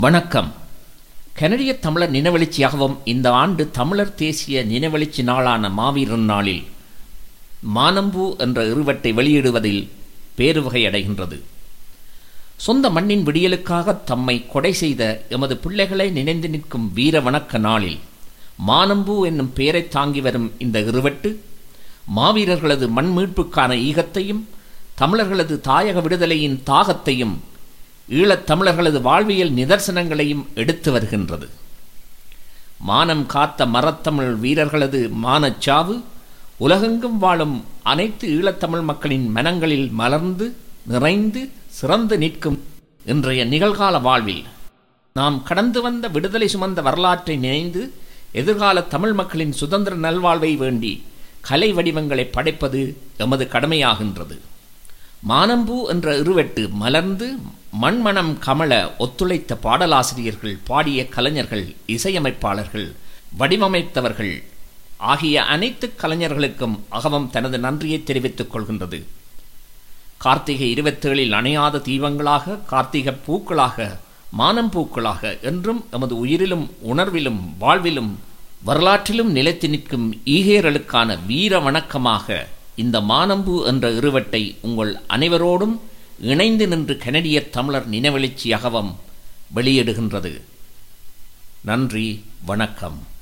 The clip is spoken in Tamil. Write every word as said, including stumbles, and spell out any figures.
வணக்கம். கனடிய தமிழர் நினைவெழுச்சியாகவும் இந்த ஆண்டு தமிழர் தேசிய நினைவெழுச்சி நாளான மாவீரன் நாளில் மானம்பூ என்ற இருவட்டை வெளியிடுவதில் பேருவகை அடைகின்றது. சொந்த மண்ணின் விடியலுக்காக தம்மை கொடை செய்த எமது பிள்ளைகளை நினைந்து நிற்கும் வீர வணக்க நாளில் மானம்பூ என்னும் பெயரை தாங்கி வரும் இந்த இருவட்டு மாவீரர்களது மண் மீட்புக்கான ஈகத்தையும் தமிழர்களது தாயக விடுதலையின் தாகத்தையும் ஈழத் தமிழர்களது வாழ்வியல் நிதர்சனங்களையும் எடுத்து வருகின்றது. மானம் காத்த மரத்தமிழ் வீரர்களது மானச்சாவு உலகெங்கும் வாழும் அனைத்து ஈழத்தமிழ் மக்களின் மனங்களில் மலர்ந்து நிறைந்து சிறந்து நிற்கும் இன்றைய நிகழ்கால வாழ்வில் நாம் கடந்து வந்த விடுதலை சுமந்த வரலாற்றை நினைந்து எதிர்கால தமிழ் மக்களின் சுதந்திர நல்வாழ்வை வேண்டி கலை வடிவங்களை படைப்பது எமது கடமையாகின்றது. மானம்பூ என்ற இருவெட்டு மலர்ந்து மண்மணம் கமல ஒத்துழைத்த பாடலாசிரியர்கள், பாடிய கலைஞர்கள், இசையமைப்பாளர்கள், வடிவமைத்தவர்கள் ஆகிய அனைத்து கலைஞர்களுக்கும் அகவம் தனது நன்றியை தெரிவித்துக் கொள்கின்றது. கார்த்திகை இருபத்தேழில் அணையாத தீபங்களாக, கார்த்திகை பூக்களாக, மானம் பூக்களாக என்றும் எமது உயிரிலும் உணர்விலும் வாழ்விலும் வரலாற்றிலும் நிலைத்து நிற்கும் ஈகேரலுக்கான வீர வணக்கமாக இந்த மானம்பூ என்ற இருவட்டை உங்கள் அனைவரோடும் இணைந்து நின்று கனடிய தமிழர் நினைவெழுச்சி அகவம் வெளியிடுகின்றது. நன்றி, வணக்கம்.